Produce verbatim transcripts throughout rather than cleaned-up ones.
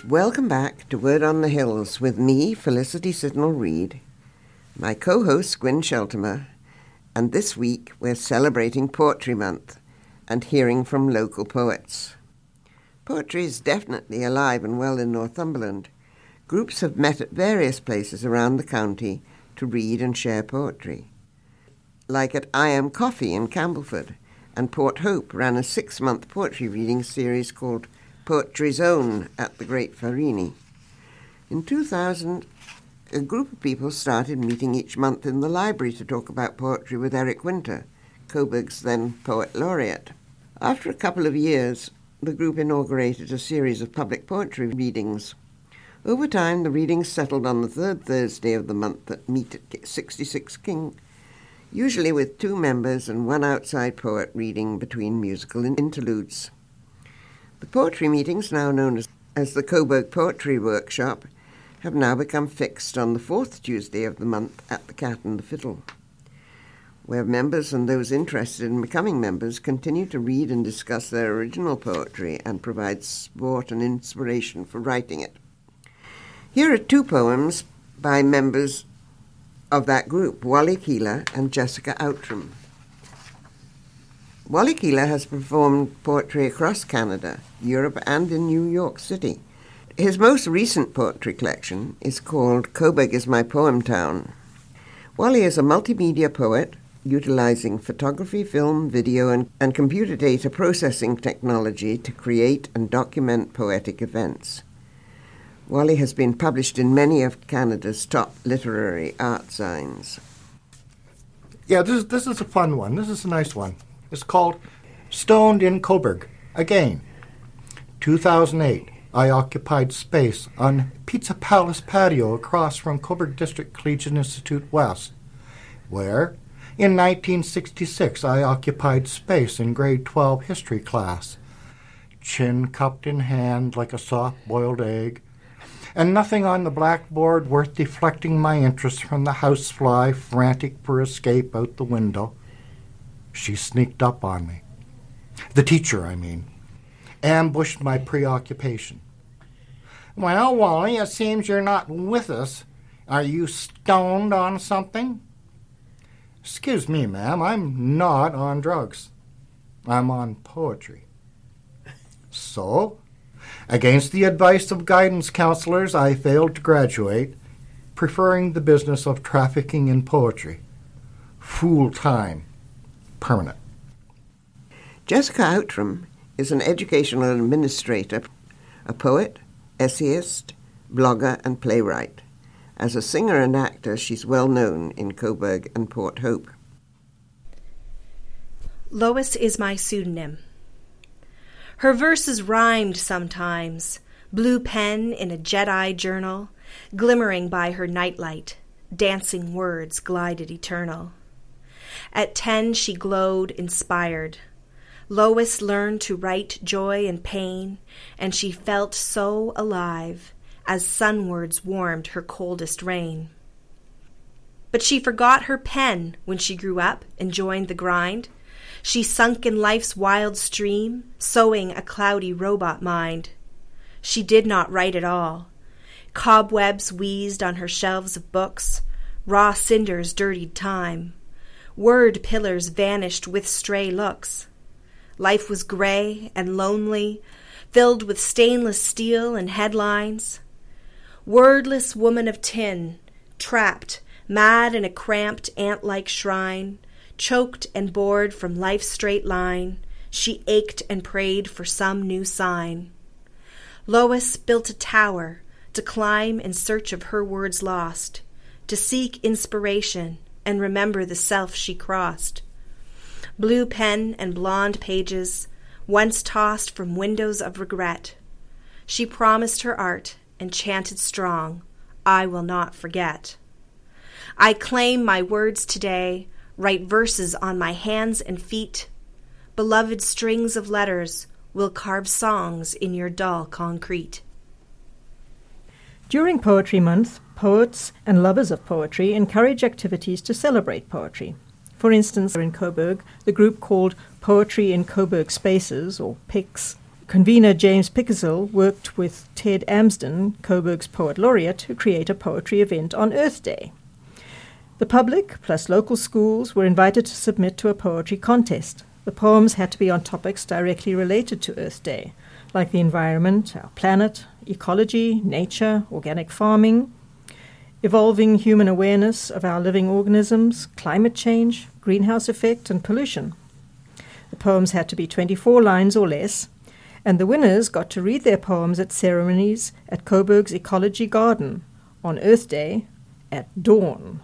Welcome back to Word on the Hills with me, Felicity Sidnell-Reid, my co-host Gwyn Sheltimer, and this week we're celebrating Poetry Month and hearing from local poets. Poetry is definitely alive and well in Northumberland. Groups have met at various places around the county to read and share poetry. Like at I Am Coffee in Campbellford, and Port Hope ran a six-month poetry reading series called Poetry Zone at the Great Farini. In two thousand, a group of people started meeting each month in the library to talk about poetry with Eric Winter, Coburg's then Poet Laureate. After a couple of years, the group inaugurated a series of public poetry readings. Over time, the readings settled on the third Thursday of the month at Meet at sixty-six King, usually with two members and one outside poet reading between musical interludes. The poetry meetings, now known as, as the Coburg Poetry Workshop, have now become fixed on the fourth Tuesday of the month at the Cat and the Fiddle, where members and those interested in becoming members continue to read and discuss their original poetry and provide support and inspiration for writing it. Here are two poems by members of that group, Wally Keeler and Jessica Outram. Wally Keeler has performed poetry across Canada, Europe, and in New York City. His most recent poetry collection is called Coburg is My Poem Town. Wally is a multimedia poet, utilizing photography, film, video, and, and computer data processing technology to create and document poetic events. Wally has been published in many of Canada's top literary art signs. Yeah, this is, this is a fun one. This is a nice one. It's called Stoned in Coburg. Again, two thousand eight, I occupied space on Pizza Palace patio across from Coburg District Collegiate Institute West, where, in nineteen sixty-six, I occupied space in grade twelve history class, chin cupped in hand like a soft-boiled egg, and nothing on the blackboard worth deflecting my interest from the housefly frantic for escape out the window. She sneaked up on me. The teacher, I mean. Ambushed my preoccupation. Well, Wally, it seems you're not with us. Are you stoned on something? Excuse me, ma'am, I'm not on drugs. I'm on poetry. So, against the advice of guidance counselors, I failed to graduate, preferring the business of trafficking in poetry. Full-time. Permanent. Jessica Outram is an educational administrator, a poet, essayist, blogger, and playwright. As a singer and actor, she's well known in Coburg and Port Hope. Lois is my pseudonym. Her verses rhymed sometimes, blue pen in a Jedi journal, glimmering by her nightlight, dancing words glided eternal. At ten she glowed inspired. Lois learned to write joy and pain, and she felt so alive as sunwards warmed her coldest rain. But she forgot her pen when she grew up and joined the grind. She sunk in life's wild stream, sewing a cloudy robot mind. She did not write at all. Cobwebs wheezed on her shelves of books, raw cinders dirtied time. Word pillars vanished with stray looks. Life was gray and lonely, filled with stainless steel and headlines. Wordless woman of tin, trapped, mad in a cramped ant-like shrine, choked and bored from life's straight line, she ached and prayed for some new sign. Lois built a tower to climb in search of her words lost, to seek inspiration and remember the self she crossed. Blue pen and blonde pages, once tossed from windows of regret. She promised her art and chanted strong, I will not forget. I claim my words today, write verses on my hands and feet. Beloved strings of letters will carve songs in your dull concrete. During Poetry Month, poets and lovers of poetry encourage activities to celebrate poetry. For instance, in Coburg, the group called Poetry in Coburg Spaces, or P I C S, Convener James Pickersgill worked with Ted Amsden, Coburg's Poet Laureate, to create a poetry event on Earth Day. The public, plus local schools, were invited to submit to a poetry contest. The poems had to be on topics directly related to Earth Day, like the environment, our planet, ecology, nature, organic farming, evolving human awareness of our living organisms, climate change, greenhouse effect, and pollution. The poems had to be twenty-four lines or less, and the winners got to read their poems at ceremonies at Coburg's Ecology Garden on Earth Day at dawn.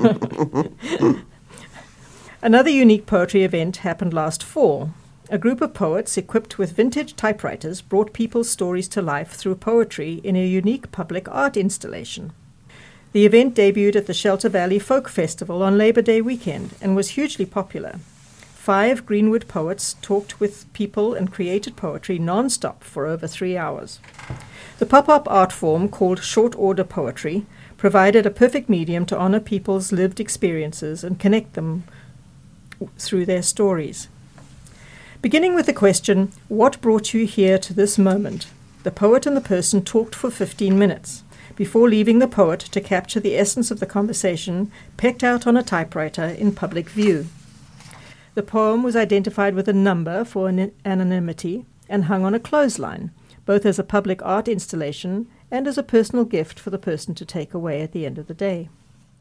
Another unique poetry event happened last fall. A group of poets equipped with vintage typewriters brought people's stories to life through poetry in a unique public art installation. The event debuted at the Shelter Valley Folk Festival on Labor Day weekend and was hugely popular. Five Greenwood poets talked with people and created poetry non-stop for over three hours. The pop-up art form, called short order poetry, provided a perfect medium to honor people's lived experiences and connect them through their stories. Beginning with the question, what brought you here to this moment? The poet and the person talked for fifteen minutes, before leaving the poet to capture the essence of the conversation pecked out on a typewriter in public view. The poem was identified with a number for an anonymity and hung on a clothesline, both as a public art installation and as a personal gift for the person to take away at the end of the day.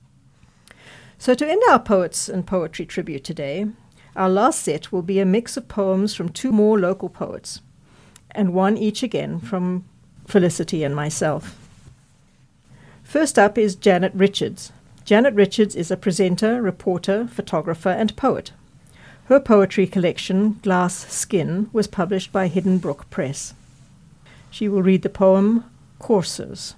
So to end our Poets and Poetry tribute today, our last set will be a mix of poems from two more local poets, and one each again from Felicity and myself. First up is Janet Richards. Janet Richards is a presenter, reporter, photographer, and poet. Her poetry collection, Glass Skin, was published by Hidden Brook Press. She will read the poem, Coursers.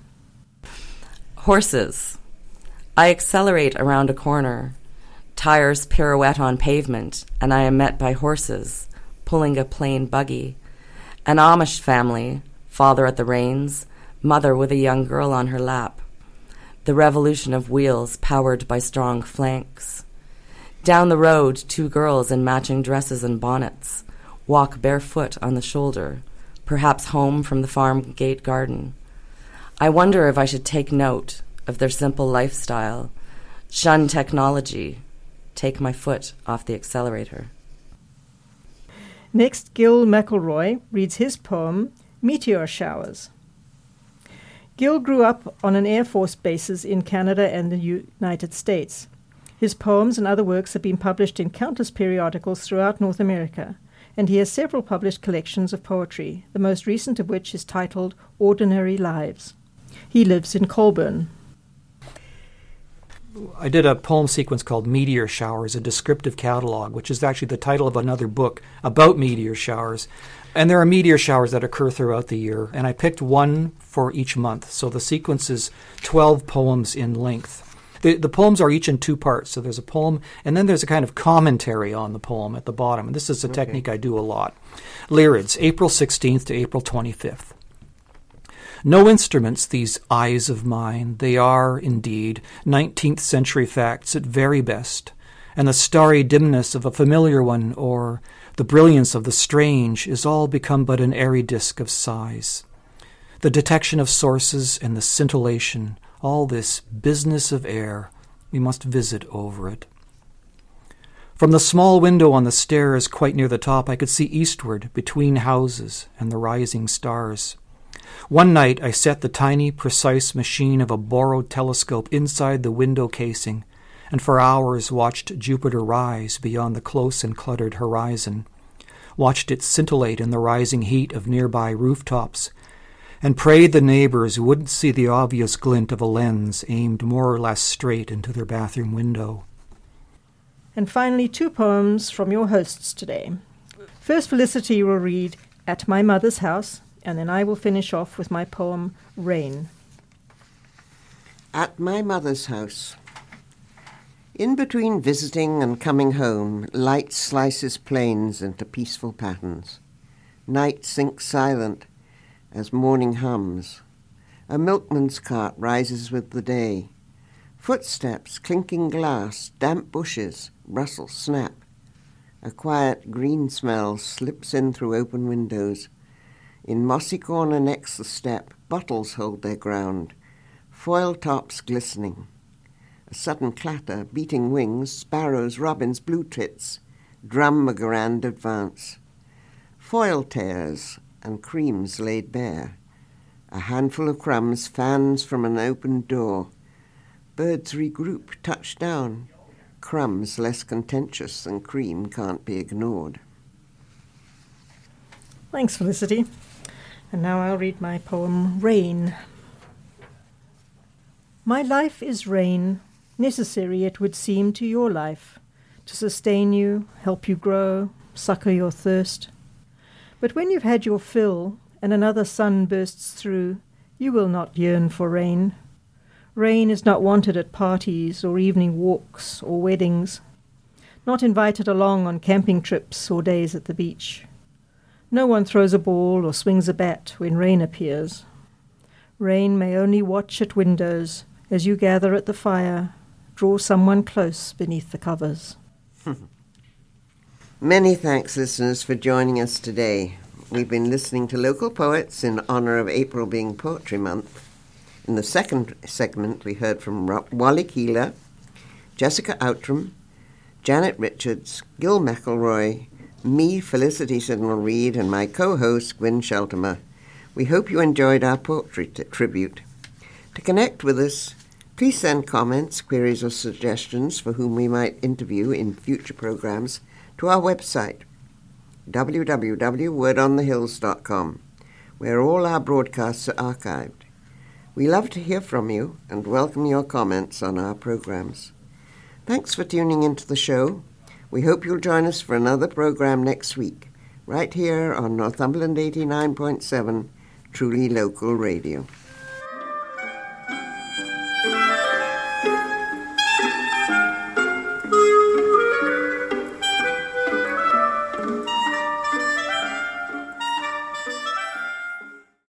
Horses. I accelerate around a corner. Tires pirouette on pavement, and I am met by horses, pulling a plain buggy. An Amish family, father at the reins, mother with a young girl on her lap. The revolution of wheels powered by strong flanks. Down the road, two girls in matching dresses and bonnets walk barefoot on the shoulder, perhaps home from the farm gate garden. I wonder if I should take note of their simple lifestyle, shun technology, take my foot off the accelerator. Next, Gil McElroy reads his poem, Meteor Showers. Gil grew up on an Air Force bases in Canada and the United States. His poems and other works have been published in countless periodicals throughout North America, and he has several published collections of poetry, the most recent of which is titled Ordinary Lives. He lives in Colburn. I did a poem sequence called Meteor Showers, a descriptive catalog, which is actually the title of another book about meteor showers. And there are meteor showers that occur throughout the year, and I picked one for each month. So the sequence is twelve poems in length. The, the poems are each in two parts. So there's a poem, and then there's a kind of commentary on the poem at the bottom. And this is a okay. technique I do a lot. Lyrids, April sixteenth to April twenty-fifth. No instruments, these eyes of mine. They are, indeed, nineteenth century facts at very best, and the starry dimness of a familiar one, or the brilliance of the strange, is all become but an airy disk of size. The detection of sources and the scintillation, all this business of air, we must visit over it. From the small window on the stairs quite near the top, I could see eastward, between houses and the rising stars. One night I set the tiny, precise machine of a borrowed telescope inside the window casing, and for hours watched Jupiter rise beyond the close and cluttered horizon, watched it scintillate in the rising heat of nearby rooftops, and prayed the neighbors wouldn't see the obvious glint of a lens aimed more or less straight into their bathroom window. And finally, two poems from your hosts today. First, Felicity will read At My Mother's House, and then I will finish off with my poem, Rain. At my mother's house. In between visiting and coming home, light slices plains into peaceful patterns. Night sinks silent as morning hums. A milkman's cart rises with the day. Footsteps, clinking glass, damp bushes, rustle, snap. A quiet green smell slips in through open windows. In mossy corner next the step, bottles hold their ground, foil tops glistening. A sudden clatter, beating wings, sparrows, robins, blue tits, drum a grand advance. Foil tears and creams laid bare. A handful of crumbs fans from an open door. Birds regroup, touch down. Crumbs less contentious than cream can't be ignored. Thanks, Felicity. And now I'll read my poem, Rain. My life is rain, necessary it would seem to your life, to sustain you, help you grow, succor your thirst. But when you've had your fill, and another sun bursts through, you will not yearn for rain. Rain is not wanted at parties or evening walks or weddings, not invited along on camping trips or days at the beach. No one throws a ball or swings a bat when rain appears. Rain may only watch at windows as you gather at the fire, draw someone close beneath the covers. Many thanks, listeners, for joining us today. We've been listening to local poets in honor of April being Poetry Month. In the second segment, we heard from Wally Keeler, Jessica Outram, Janet Richards, Gil McElroy, me, Felicity Sidnell-Reid, and my co-host, Gwyn Sheltimer. We hope you enjoyed our poetry t- tribute. To connect with us, please send comments, queries, or suggestions for whom we might interview in future programs to our website, w w w dot word on the hills dot com, where all our broadcasts are archived. We love to hear from you and welcome your comments on our programs. Thanks for tuning into the show. We hope you'll join us for another program next week, right here on Northumberland eighty-nine point seven, Truly Local Radio.